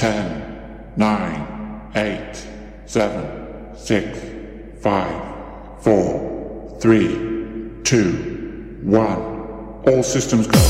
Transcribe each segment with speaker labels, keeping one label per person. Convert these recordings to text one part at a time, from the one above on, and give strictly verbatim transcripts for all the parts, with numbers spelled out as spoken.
Speaker 1: ten, nine, eight, seven, six, five, four, three, two, one. All systems go.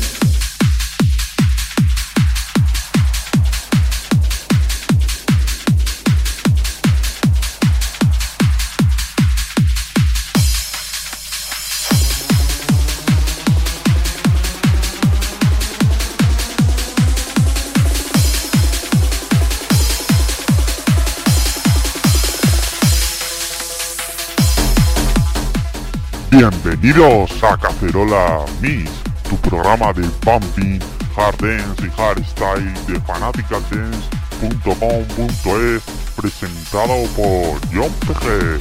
Speaker 2: Bienvenidos a Cacerola Mix, tu programa de pumping, hard dance y hardstyle de fanatica dance punto com punto es, presentado por John P G.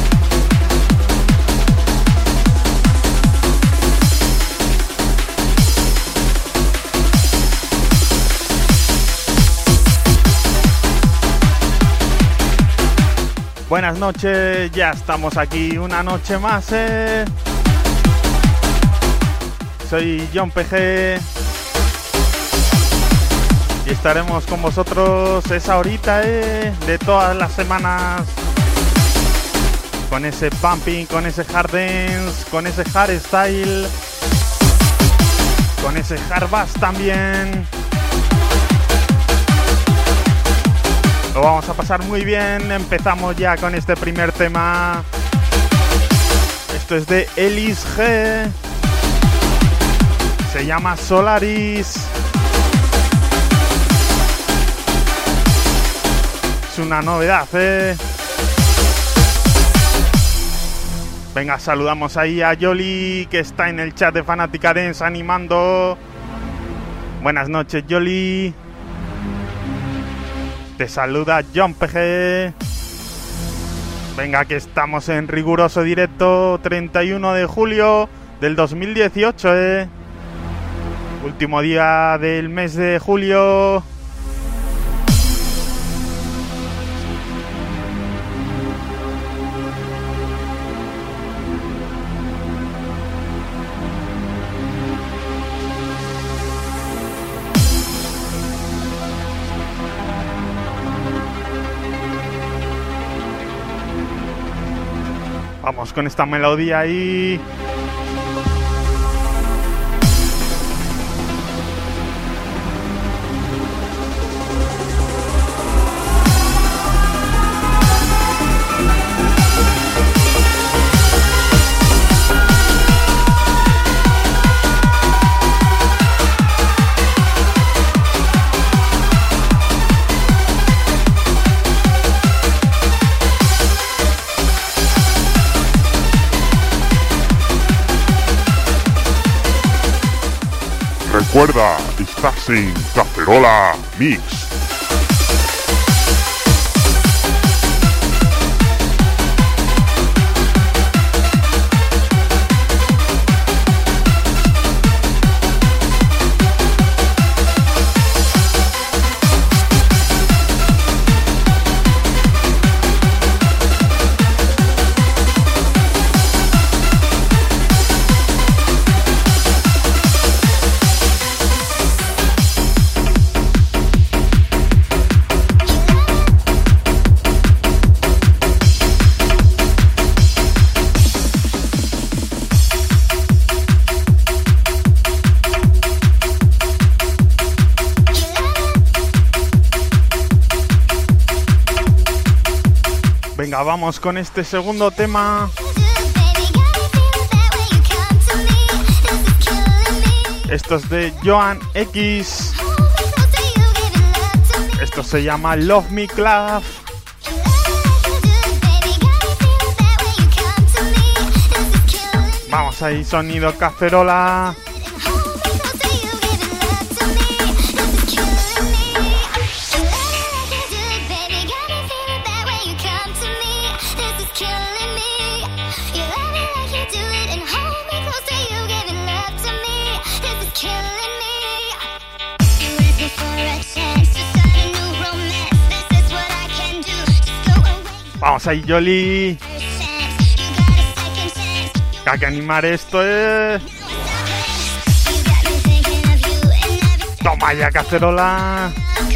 Speaker 3: Buenas noches, ya estamos aquí una noche más, eh. Soy John P G y estaremos con vosotros esa horita, eh, de todas las semanas, con ese pumping, con ese hard dance, con ese hardstyle, con ese hard bass también. Lo vamos a pasar muy bien. Empezamos ya con este primer tema. Esto es de Elis G. Se llama Solaris. Es una novedad, ¿eh? Venga, saludamos ahí a Yoli, que está en el chat de Fanatica Dance animando. Buenas noches, Yoli. Te saluda John P G. Venga, que estamos en riguroso directo, treinta y uno de julio del dos mil dieciocho, eh. Último día del mes de julio. Vamos con esta melodía ahí.
Speaker 2: Recuerda, estás en Cacerola Mix. Venga, vamos con este segundo tema. Esto es de Joan X. Esto se llama Love Me Club. Vamos ahí, sonido cacerola. Vamos ahí, Yoli. Hay que animar esto, eh.
Speaker 3: Toma ya, cacerola.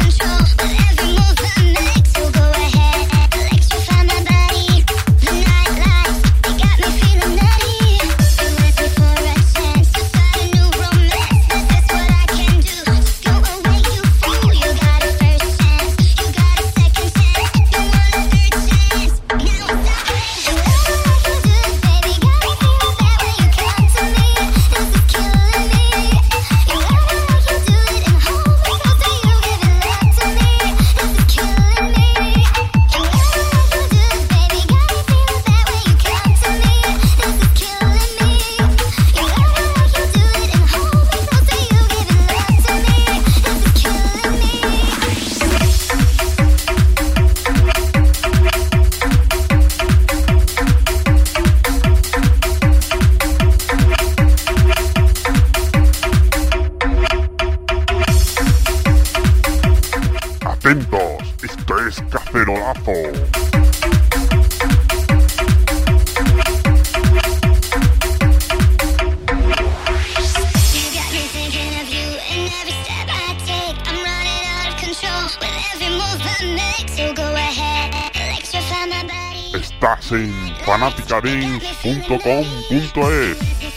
Speaker 2: Estás en fanática dance punto com punto es.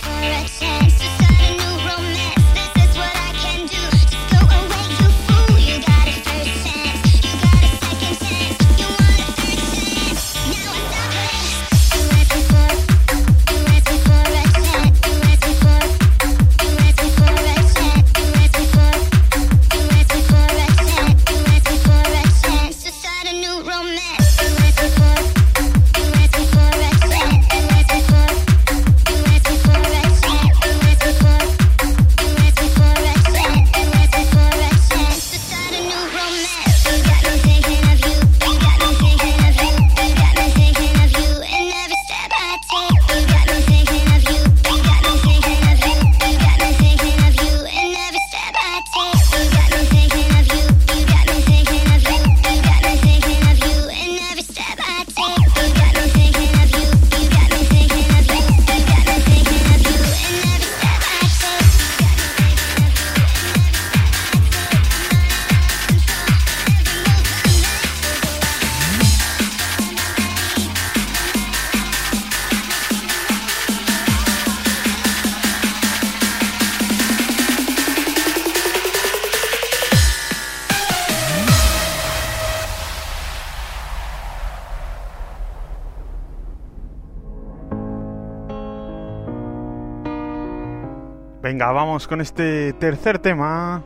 Speaker 3: Venga, vamos con este tercer tema.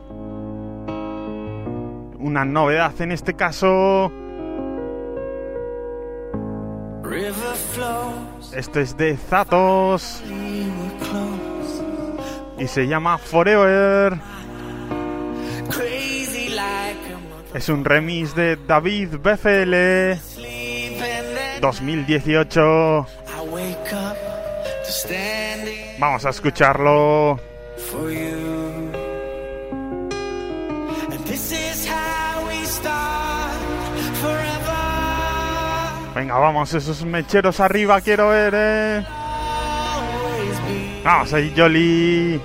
Speaker 3: Una novedad en este caso. Esto es de Zatos y se llama Forever. Es un remix de David B F L dos mil dieciocho. Vamos a escucharlo. Venga, vamos, esos mecheros arriba, quiero ver, eh. Vamos ahí, Jolly.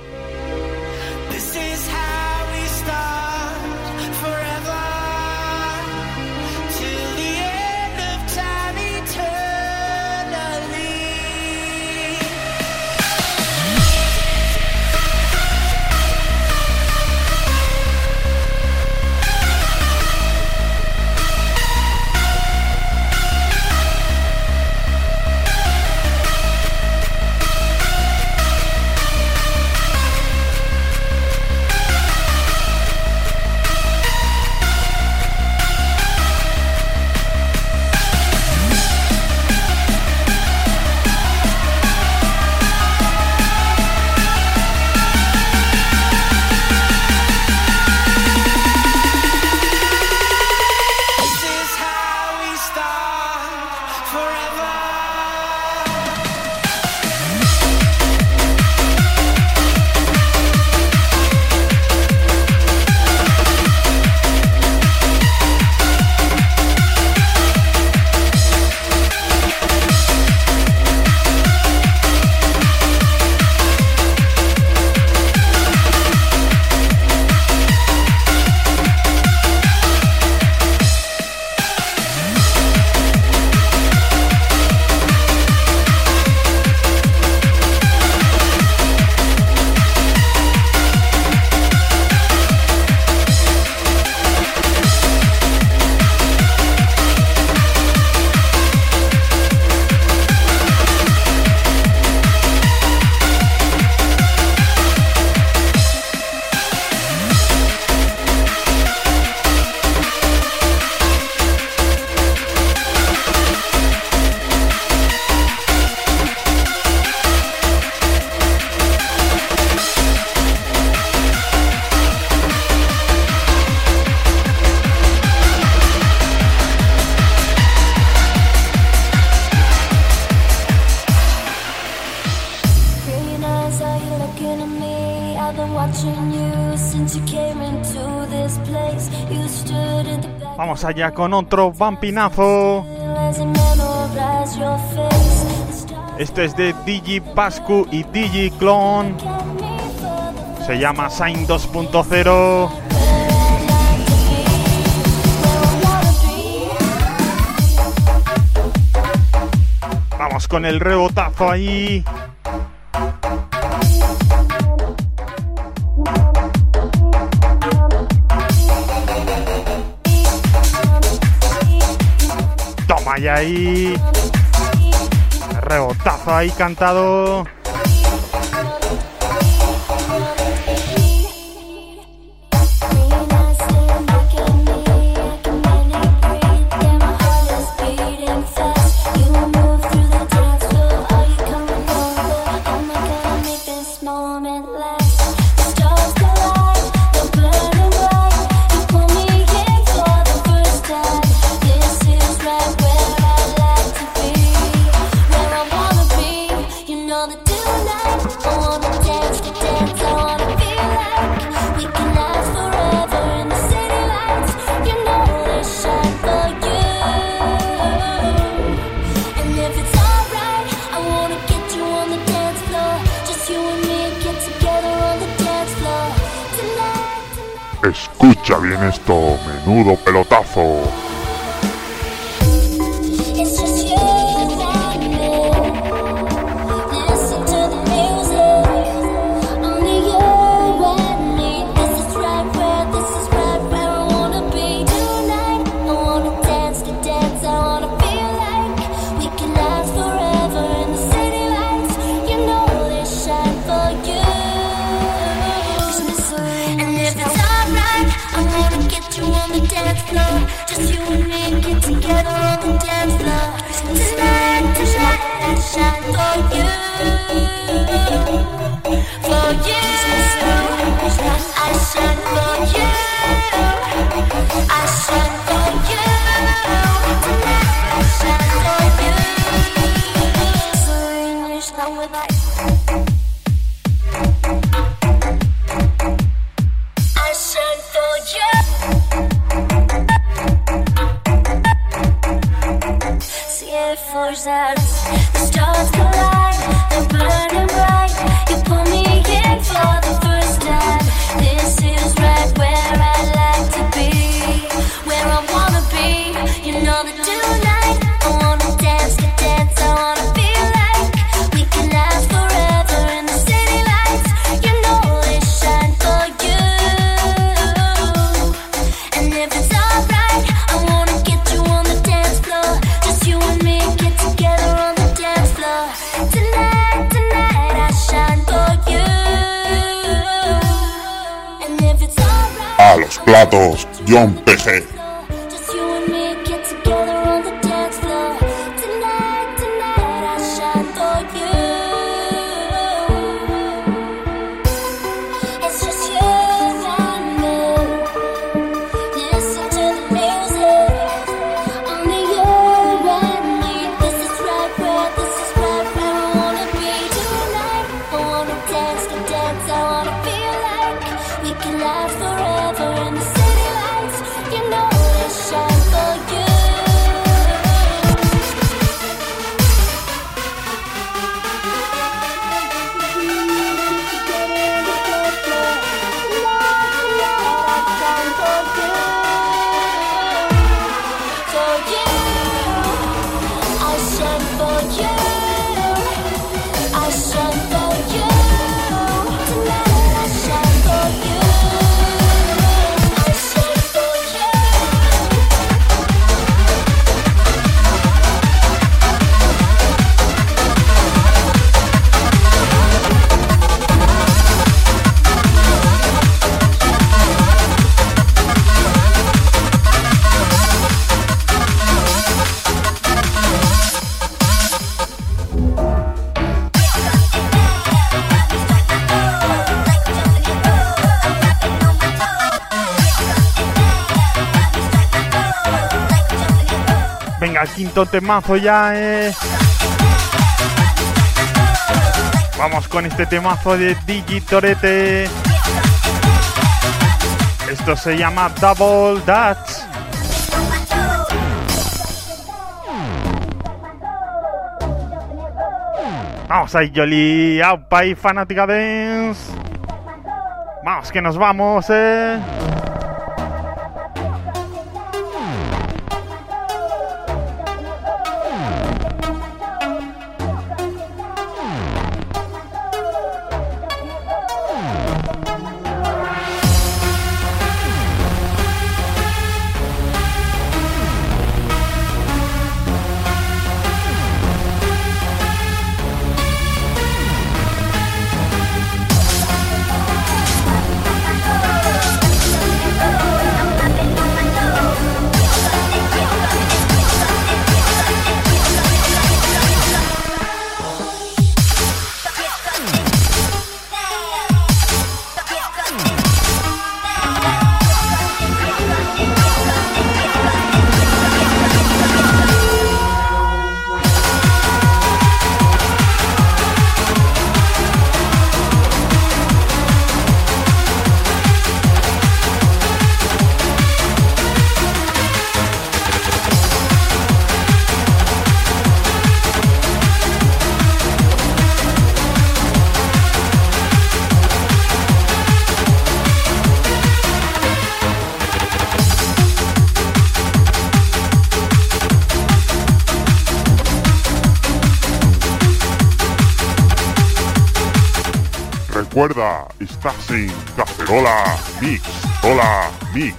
Speaker 3: Vamos allá con otro vampinazo. Este es de Digi Pascu y Digi Clone. Se llama Sign dos punto cero. Vamos con el rebotazo ahí. Toma ya ahí. Rebotazo ahí cantado.
Speaker 2: Escucha bien esto, menudo pelotazo. A los platos, John P G. Venga, quinto temazo ya, eh. Vamos con este temazo de Digi Torete.
Speaker 3: Esto se llama Double Dutch. Vamos ahí, Yoli, aupa y fanática dance. Vamos, que nos vamos, eh.
Speaker 2: Recuerda, estás en Cacerola Mix, Hola Mix.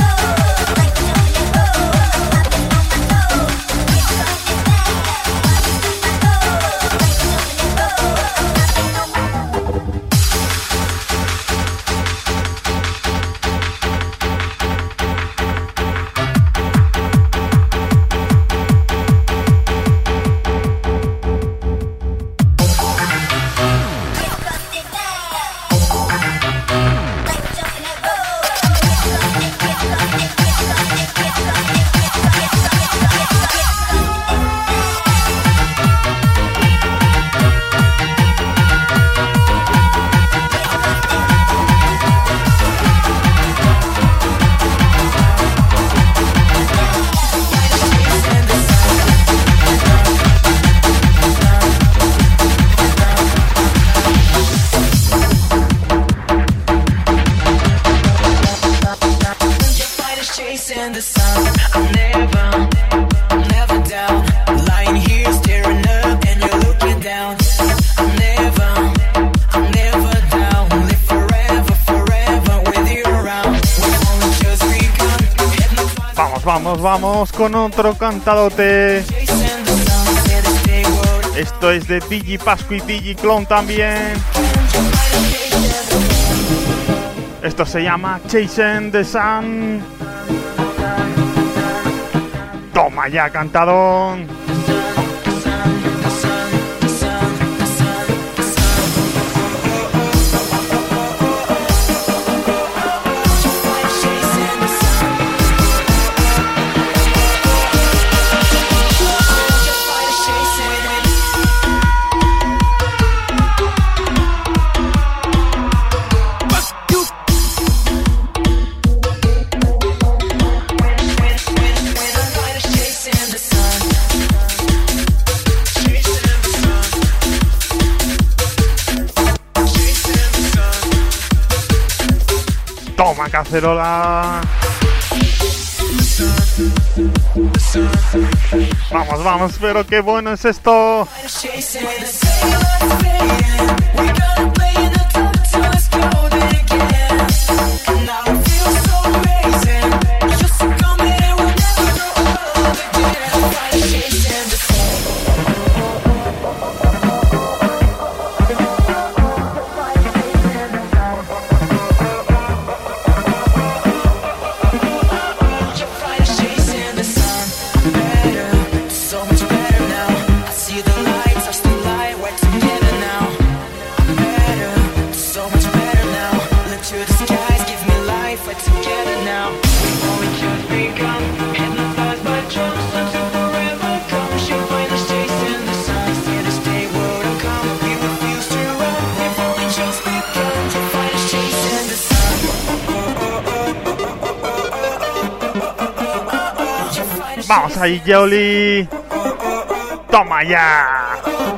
Speaker 3: Vamos, vamos con otro cantadote. Esto es de Digi Pascu y Digi Clone también. Esto se llama Chasing the Sun. Toma ya, cantadón. Toma, cacerola. Vamos, vamos, pero qué bueno es esto. Vamos ahí, Yoli. Toma ya.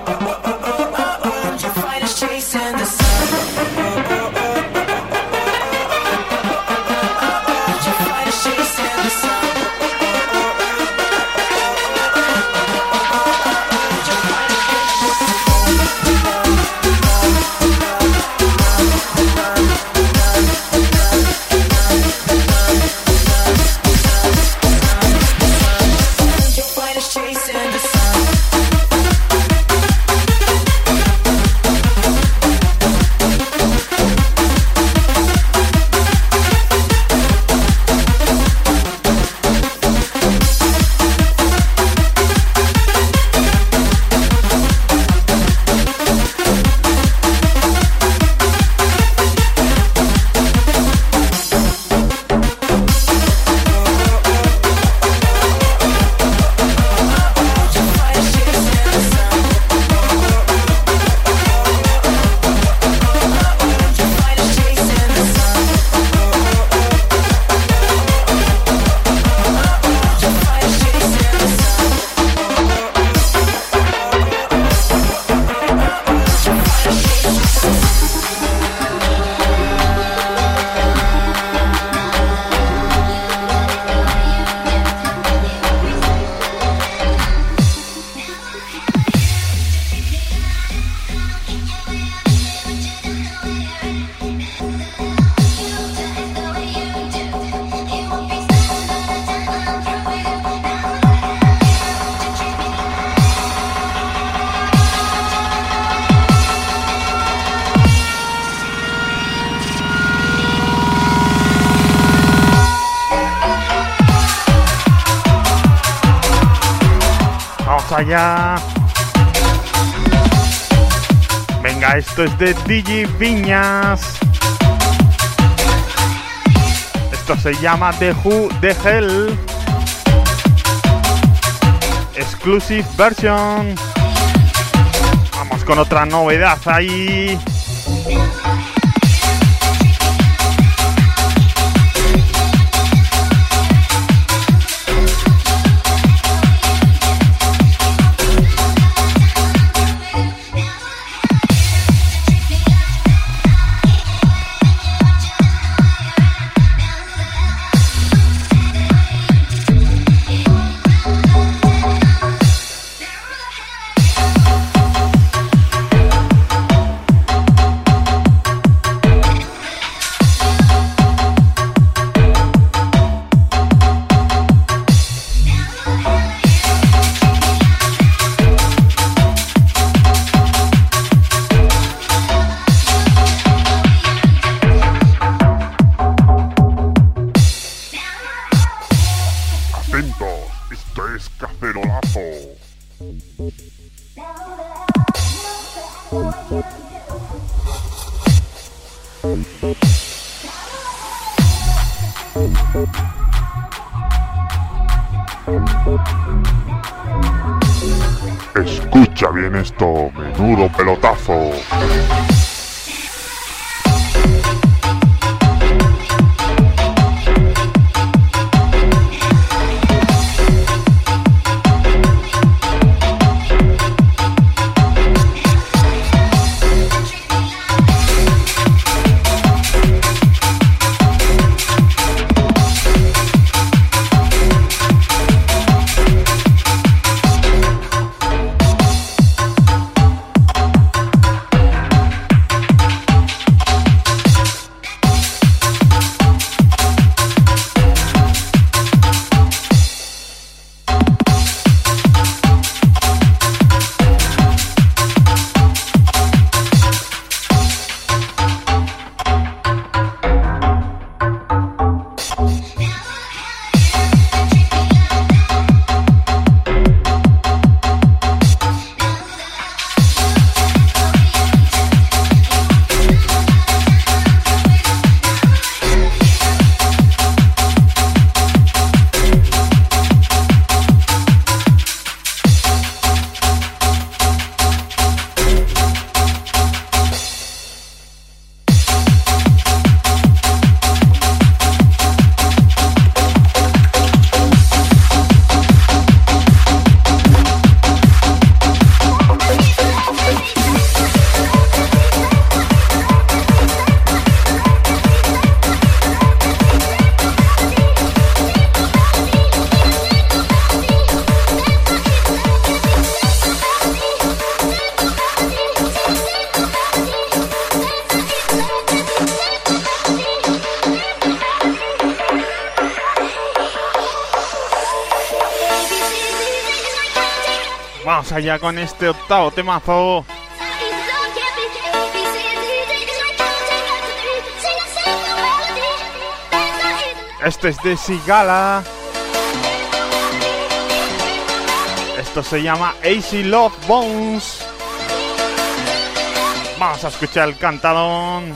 Speaker 3: Allá. Venga, esto es de Digi Viñas. Esto se llama The Who The Hell Exclusive Version. Vamos con otra novedad ahí.
Speaker 2: Escucha bien esto, menudo pelotazo.
Speaker 3: Vamos allá con este octavo temazo. Este es de Sigala. Esto se llama Easy Love Bones. Vamos a escuchar el cantadón.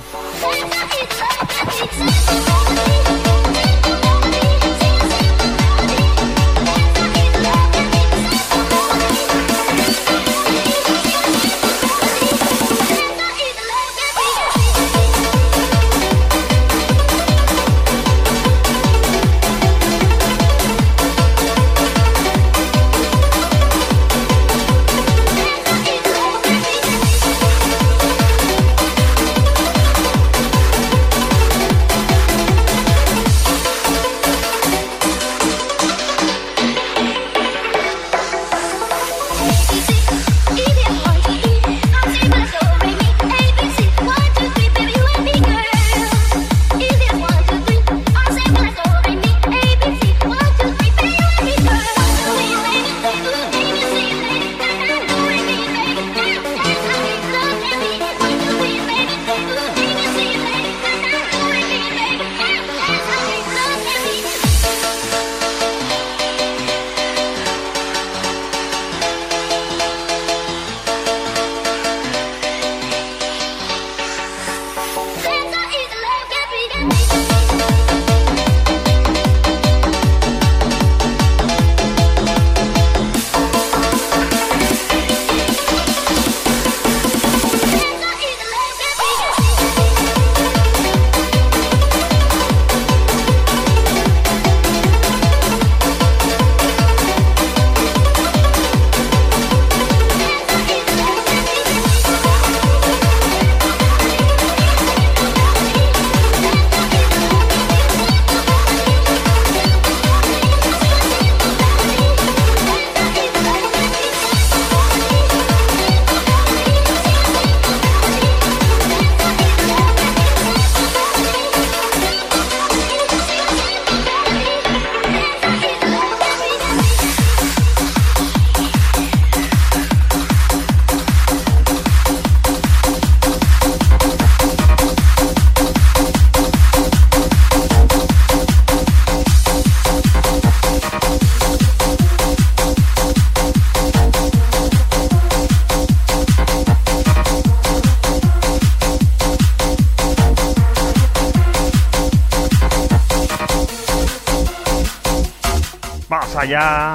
Speaker 3: Allá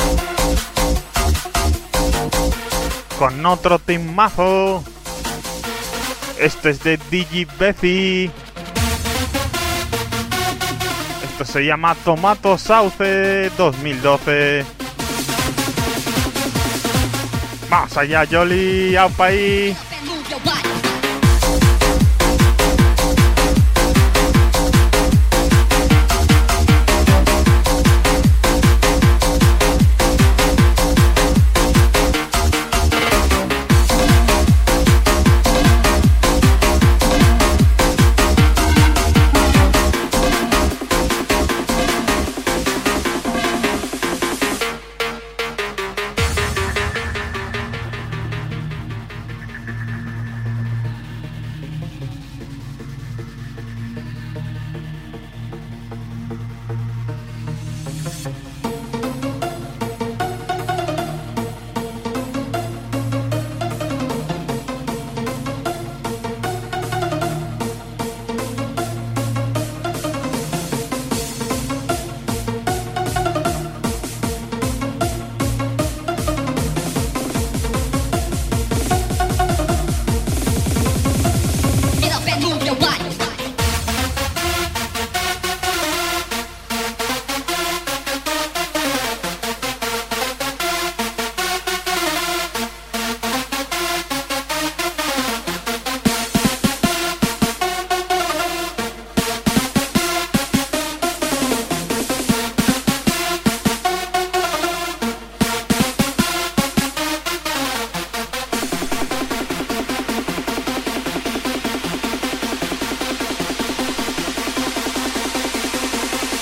Speaker 3: con otro temazo. Este es de Digibezi. Esto se llama Tomato Sauce dos mil doce. Vamos allá, Jolly, aupa ahí.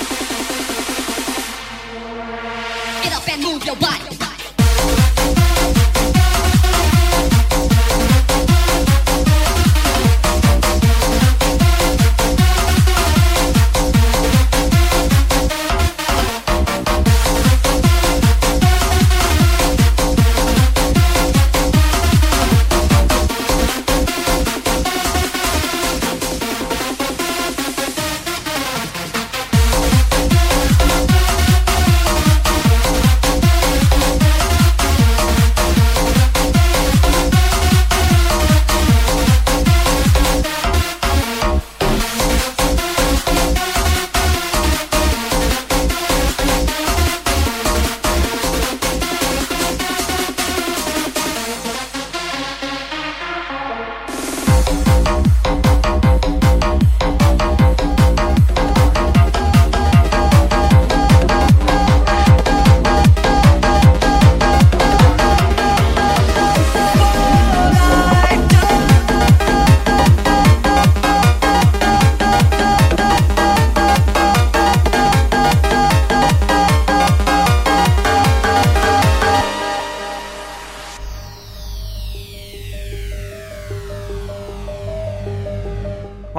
Speaker 4: Get up and move your body.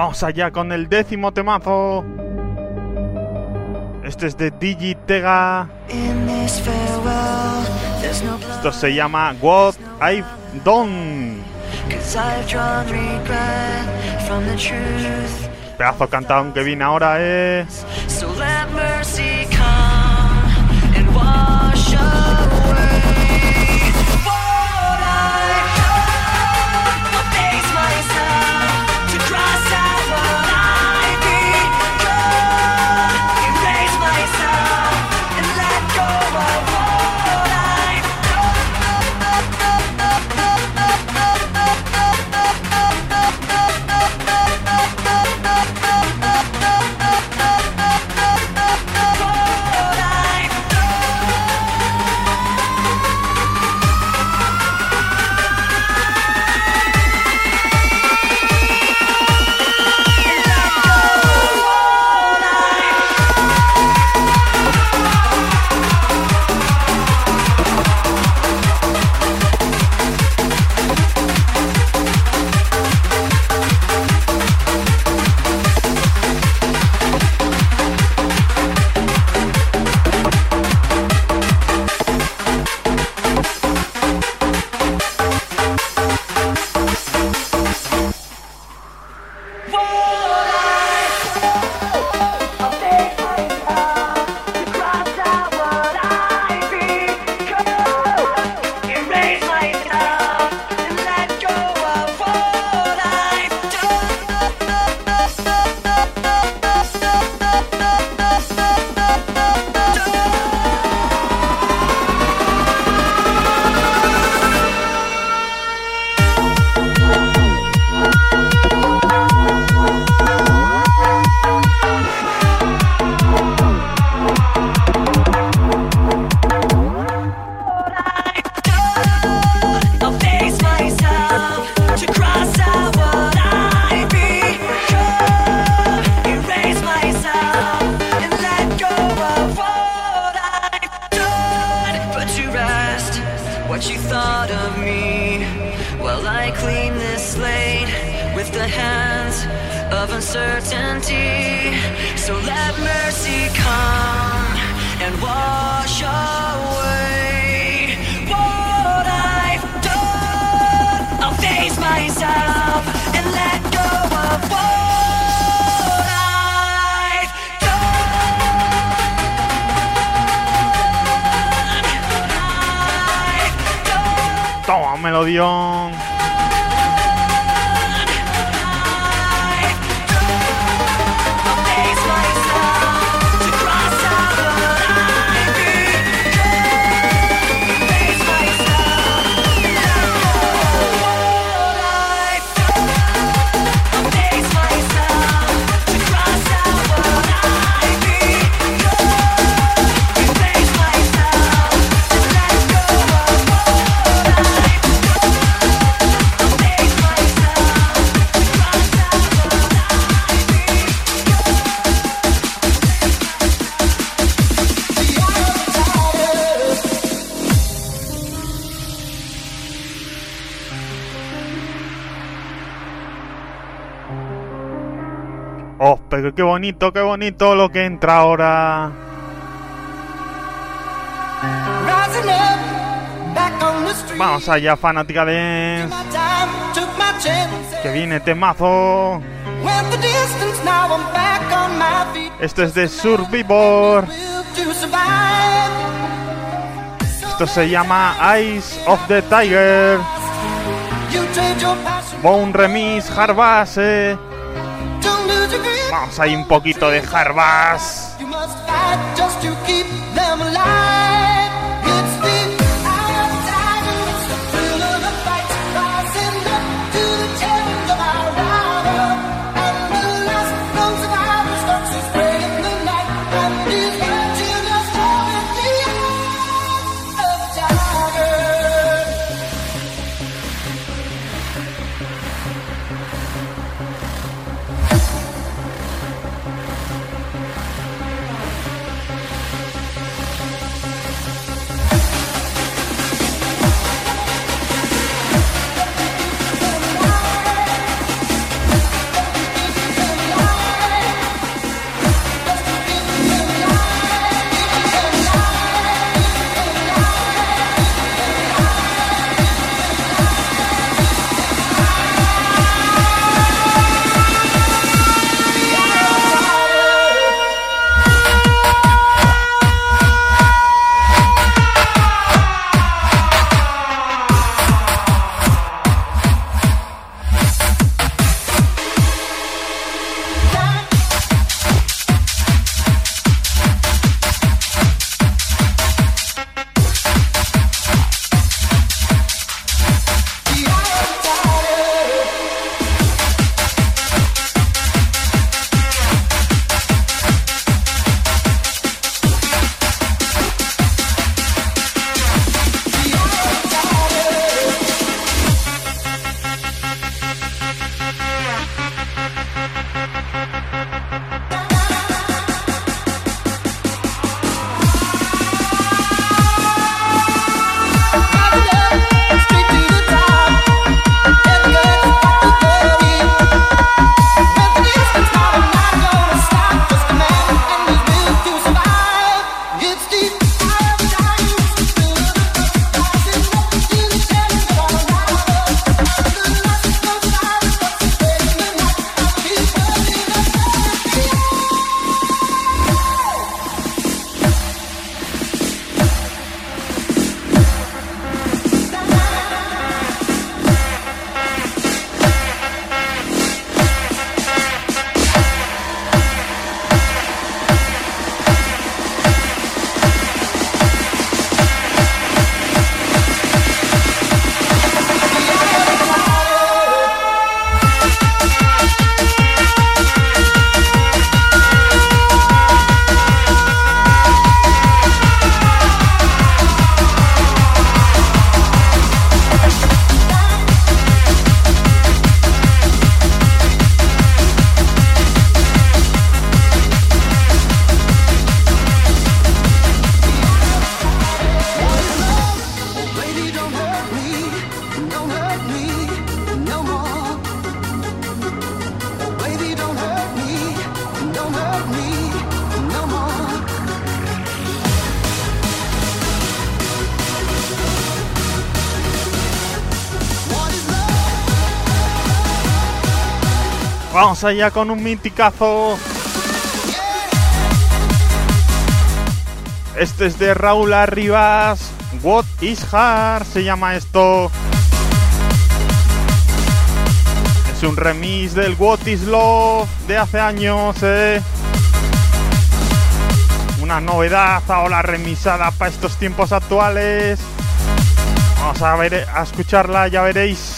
Speaker 3: Vamos allá con el décimo temazo. Este es de Digitega. Esto se llama What I've Done. Pedazo cantado que viene ahora, eh. So let mercy come and wash away what I've done. I'll face myself to cross out what I become. Erase myself and let go of what I've Toma, melodión. Oh, pero qué bonito, qué bonito lo que entra ahora. Vamos allá, fanática de... Que viene temazo. Esto es de Survivor. Esto se llama Eyes of the Tiger. Bone Remix, Harbase. Vamos ahí un poquito de Harbas. Vamos allá con un miticazo. Este es de Raúl Arribas. What is Hard se llama esto. Es un remix del What is Love de hace años, eh. Una novedad ahora remisada para estos tiempos actuales. Vamos a ver, a escucharla, ya veréis.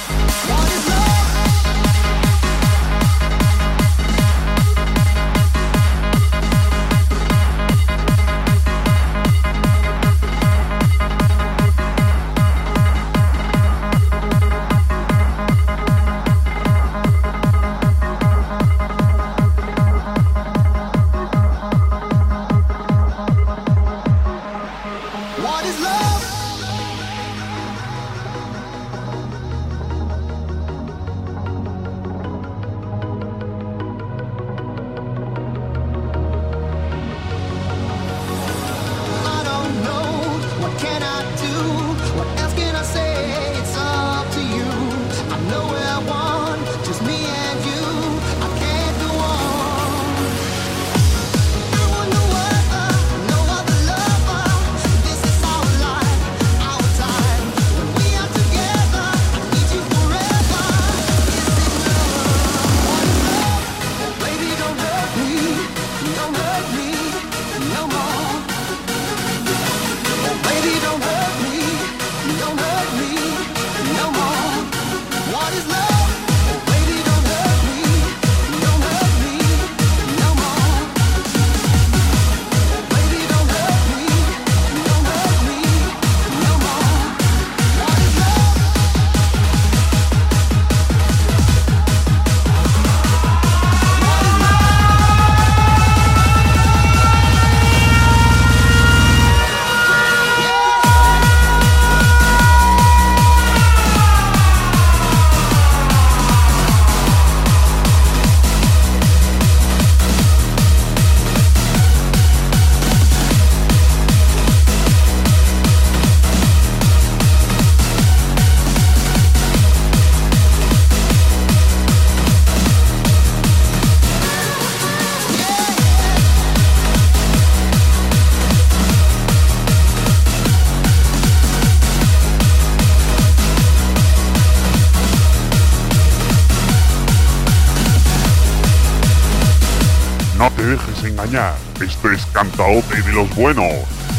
Speaker 2: No te dejes engañar, esto es Cantaote de los buenos.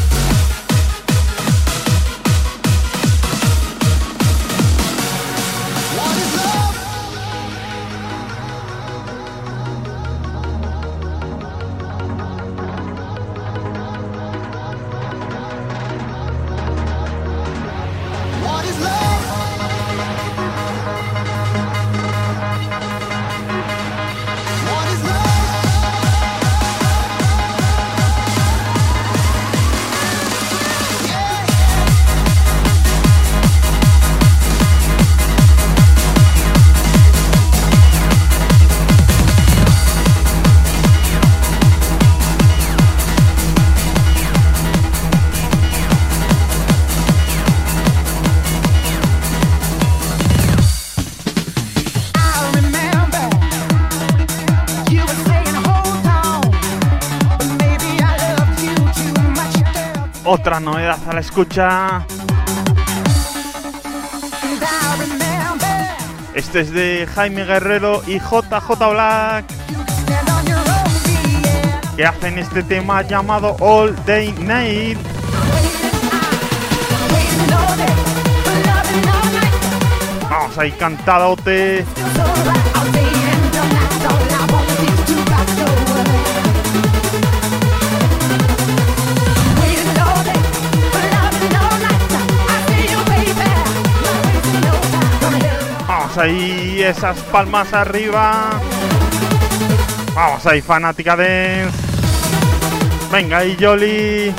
Speaker 3: Otra novedad a la escucha. Este es de Jaime Guerrero y J J Black, que hacen este tema llamado All Day Night. Vamos ahí, cantadote. Vamos ahí, esas palmas arriba. Vamos ahí, fanática dance. Venga ahí, Yoli.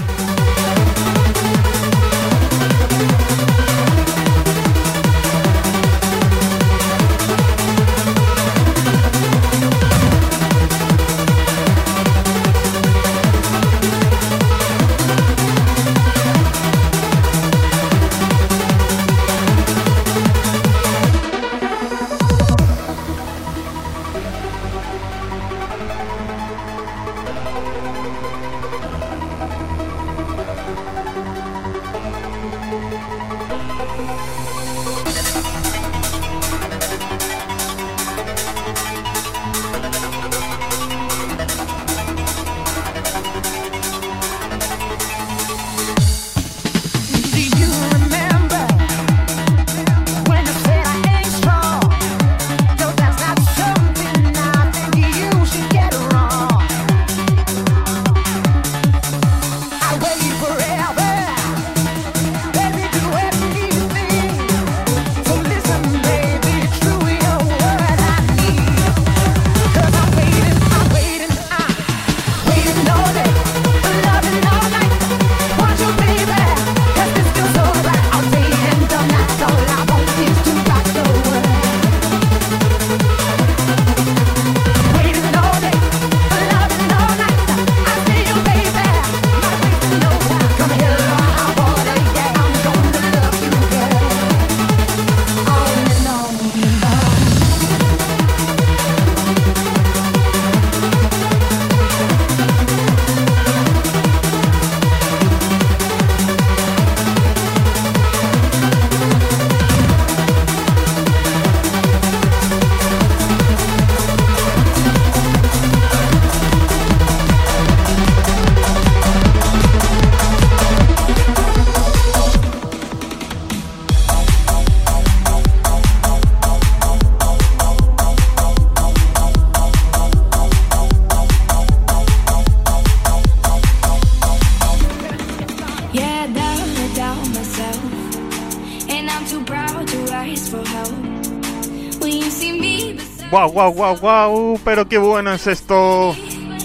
Speaker 3: Wow, wow, wow, wow, pero qué bueno es esto.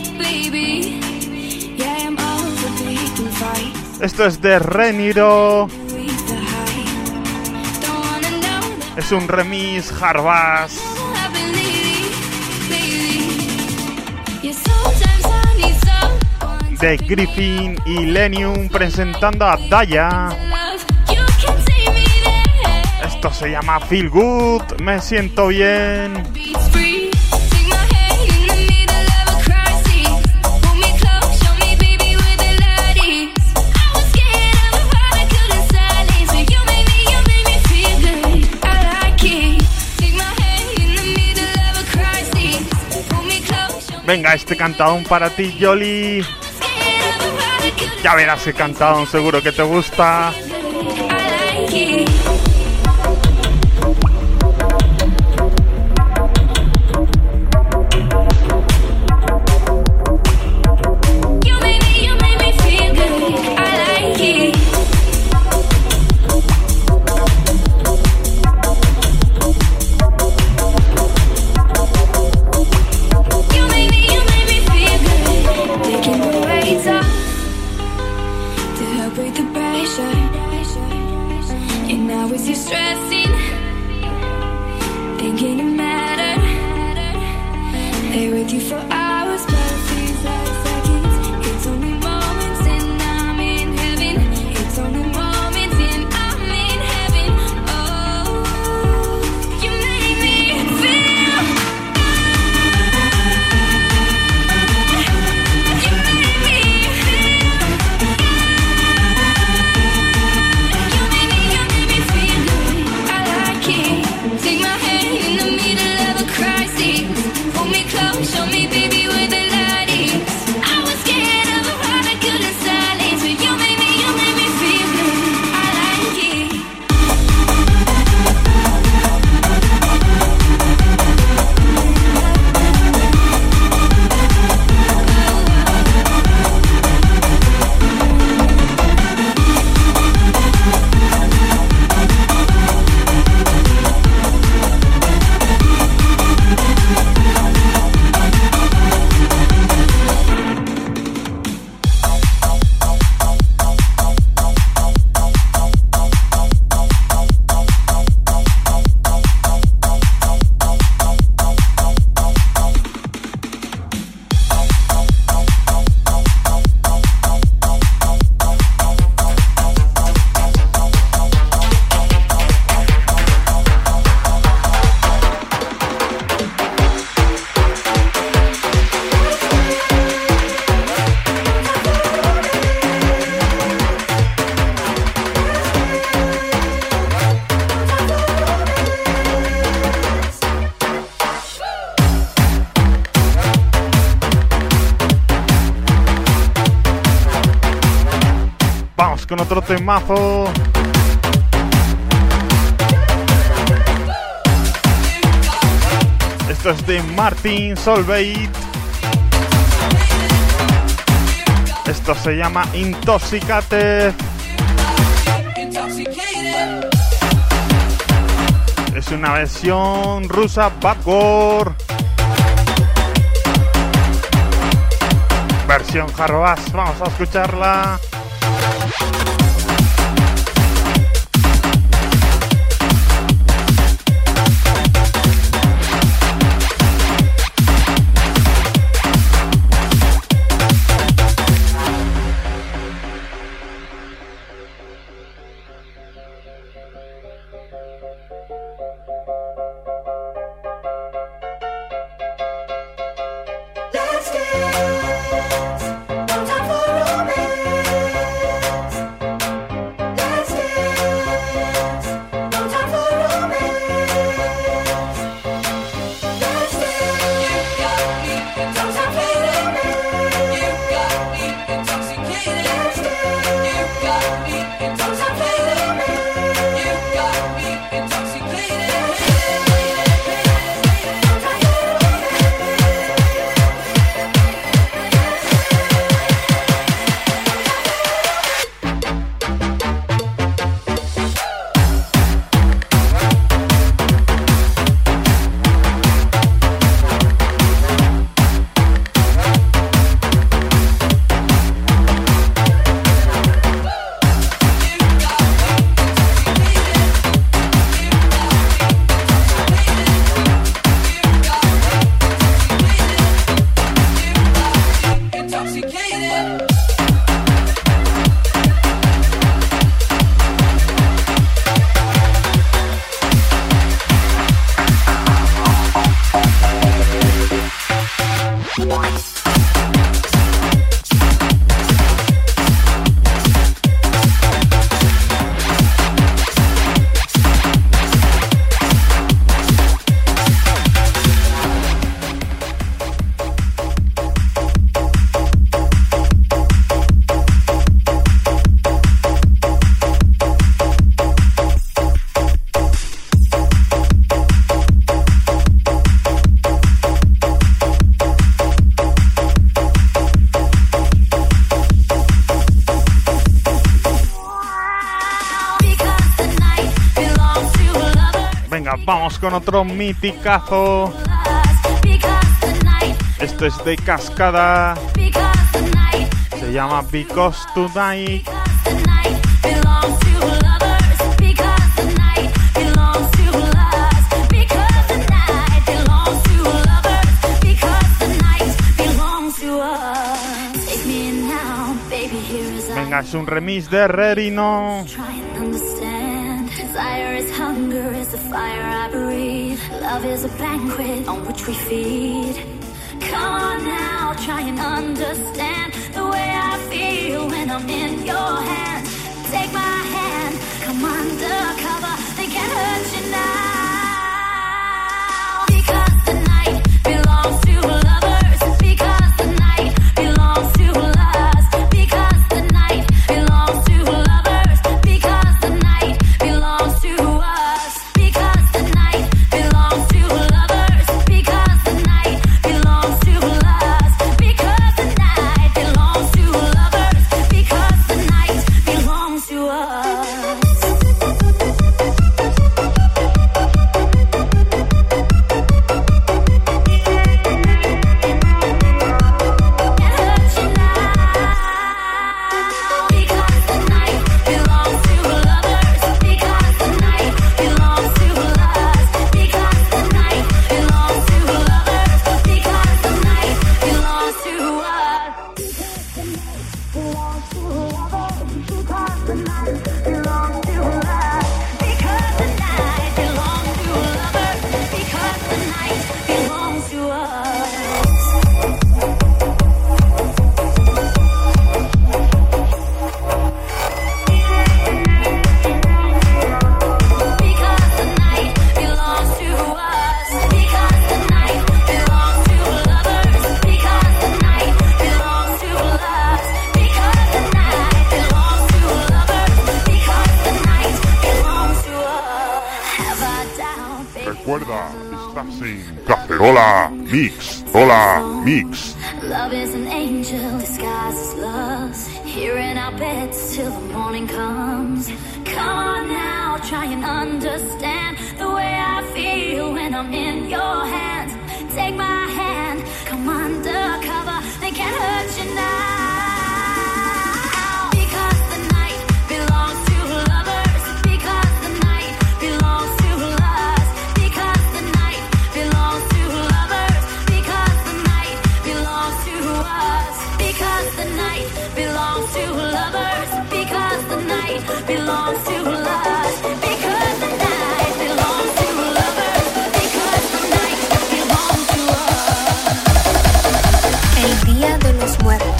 Speaker 3: Esto es de Reniro. Es un remix Hardbass de Griffin y Lenium presentando a Daya. Esto se llama Feel Good, me siento bien. Venga, este cantadón para ti, Yoli. Ya verás que cantadón, seguro que te gusta. Con otro temazo. Esto es de Martin Solveig. Esto se llama Intoxicate. Es una versión rusa backward. Versión Hardbass. Vamos a escucharla.
Speaker 4: Let's dance, no time for romance.
Speaker 3: Venga, vamos con otro miticazo. Esto es de Cascada. Se llama Because Tonight. Venga, es un remix de Rerino. Desire is hunger, is the fire I breathe. Love is a banquet on which we feed. Come on now, try and understand the way I feel when I'm in your hands. Take my hand, come undercover, they can't hurt you now. Because the night belongs to lovers. Because the night belongs to us. Because the night belongs to lovers. Because the night belongs to us. Because the night belongs to lovers. Because the night belongs to us. Because the night belongs to lovers. Because the night belongs to us.
Speaker 2: Recuerda, estás en Cacerola Mix. Hola Mix.
Speaker 4: Love is an angel disguised as lust. Here in our beds till the morning comes. Come on now, try and understand the way I feel when I'm in your hands. Take my hand, come undercover, they can't hurt you now. Because the night belongs to lovers. Because the night belongs to us. Because the night belongs to lovers. Because the night belongs to us. Because the night belongs to lovers. Because the night belongs to us. Because the night belongs to lovers. Because the night belongs to us.
Speaker 5: El Día de los Muertos.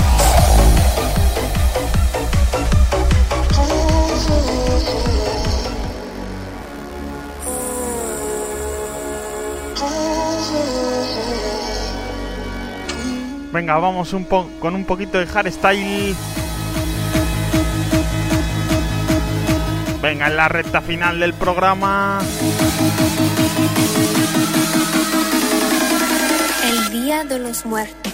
Speaker 3: Venga, vamos un po- con un poquito de hardstyle. Venga, en la recta final del programa.
Speaker 5: El Día de los Muertos.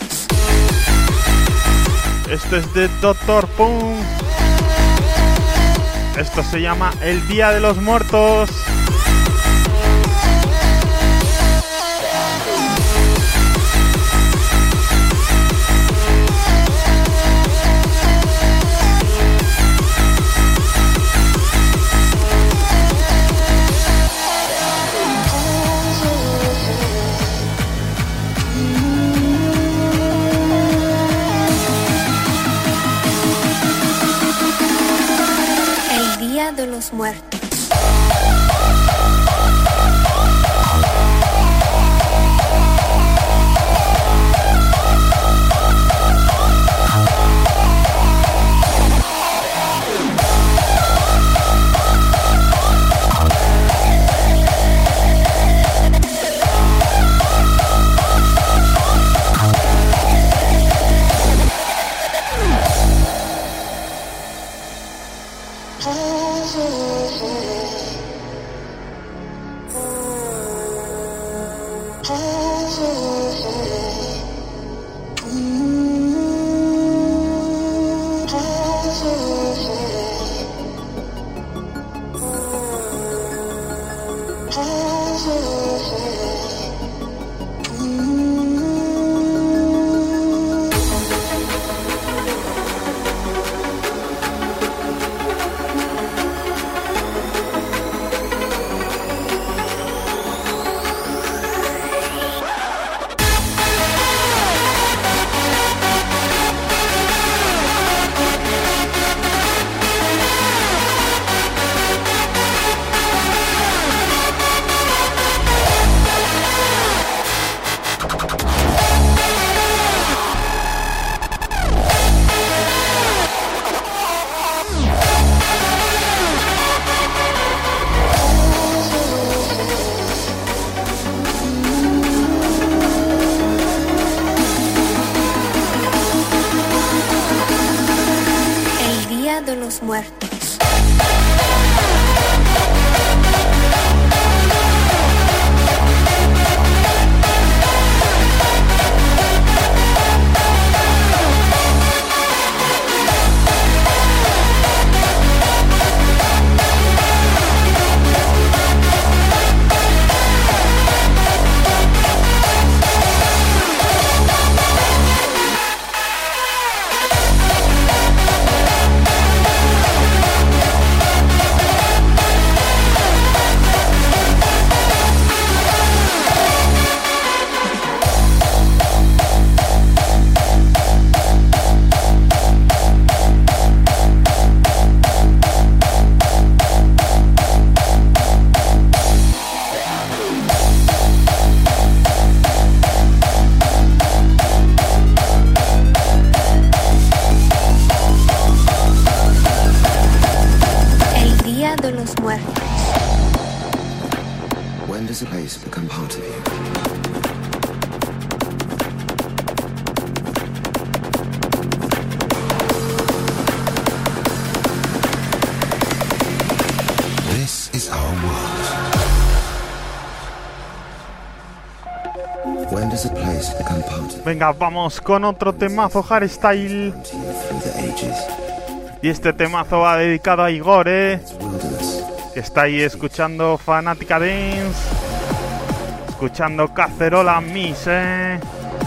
Speaker 3: Esto es de Doctor Punk. Esto se llama El Día de los Muertos.
Speaker 5: El Día de los Muertos. Oh de los Muertos.
Speaker 6: When does a place become part of you? This is our world. When does a place become part of you?
Speaker 3: Venga, vamos con otro temazo hardstyle.
Speaker 6: Through the ages.
Speaker 3: Y este temazo va dedicado a Igor, eh,
Speaker 6: Wilderness.
Speaker 3: que está ahí escuchando Fanática Dance, escuchando Cacerola Miss, eh.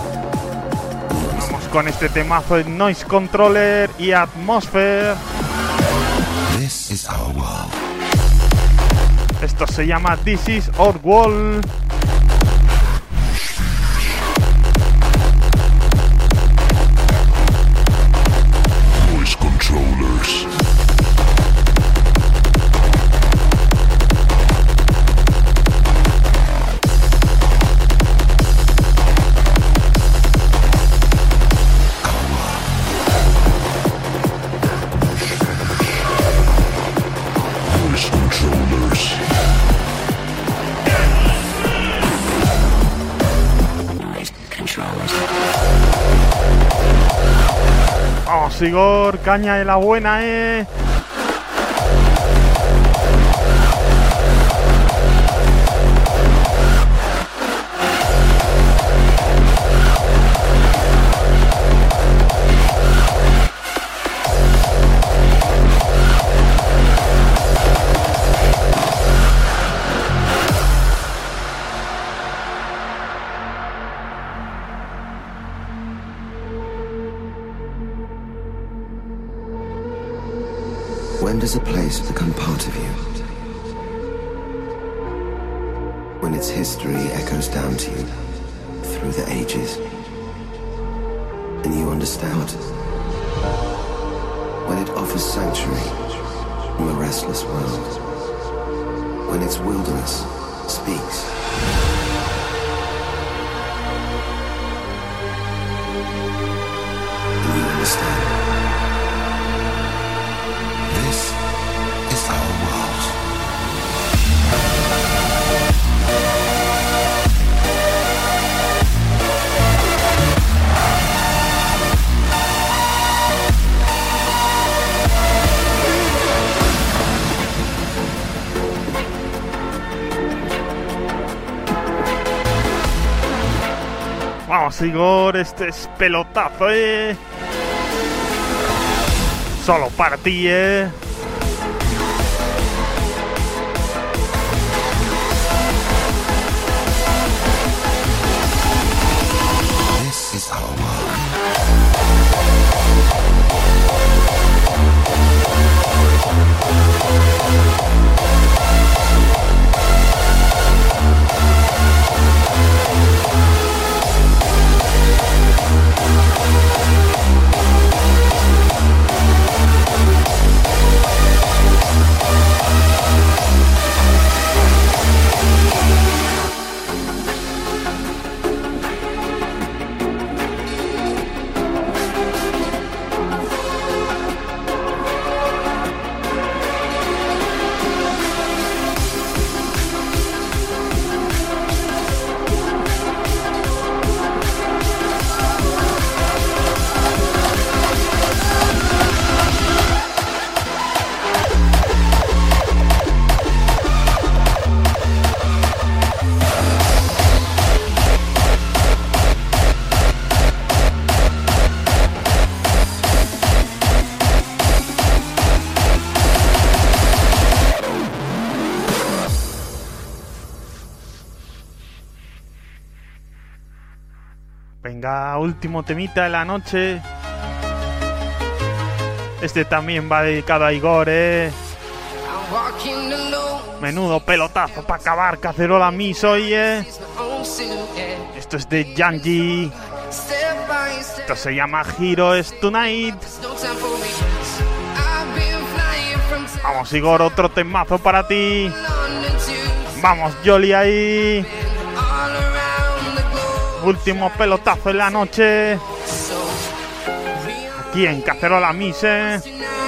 Speaker 3: Vamos con este temazo de Noise Controller y Atmosphere.
Speaker 6: This is our world.
Speaker 3: Esto se llama This Is Our World.
Speaker 2: Noise controllers. Noise controllers.
Speaker 3: Vamos, Igor, caña de la buena, eh.
Speaker 6: When does a place become part of you? When its history echoes down to you through the ages, and you understand. When it offers sanctuary from a restless world. When its wilderness speaks. And you understand. This is our world.
Speaker 3: Vamos, Igor, este es pelotazo, eh. Solo para ti, eh.
Speaker 6: This is our world.
Speaker 3: Venga, último temita de la noche. Este también va dedicado a Igor, eh. Menudo pelotazo para acabar Cacerola Miss hoy, eh. Esto es de Yanji. Esto se llama Heroes Tonight. Vamos, Igor, otro temazo para ti. Vamos, Jolly ahí. Último pelotazo en la noche. Aquí en Cacerola Miss, eh.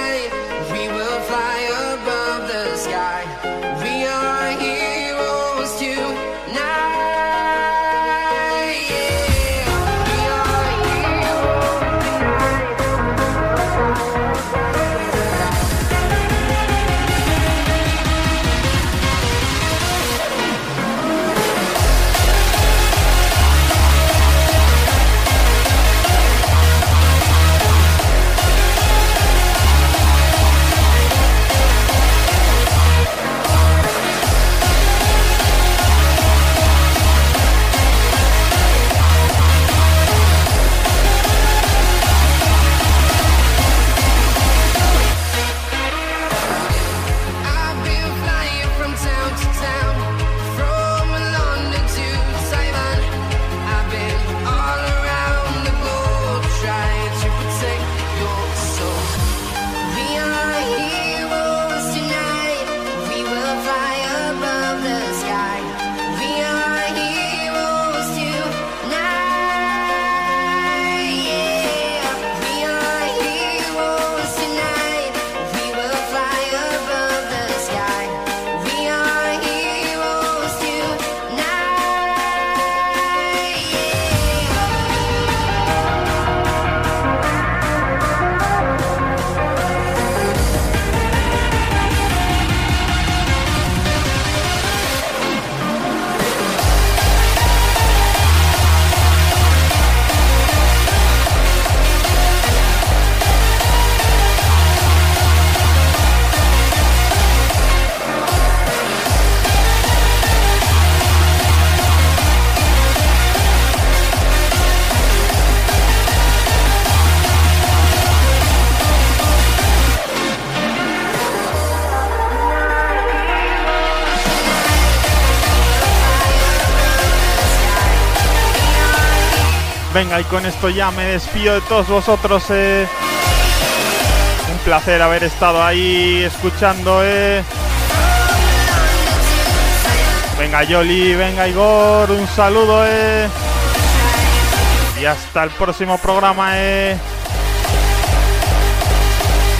Speaker 3: Venga, y con esto ya me despido de todos vosotros, eh. Un placer haber estado ahí escuchando, eh. Venga, Jolly, venga, Igor, un saludo, eh. Y hasta el próximo programa, eh.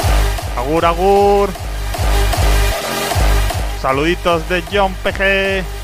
Speaker 3: Agur, agur. Saluditos de John P G.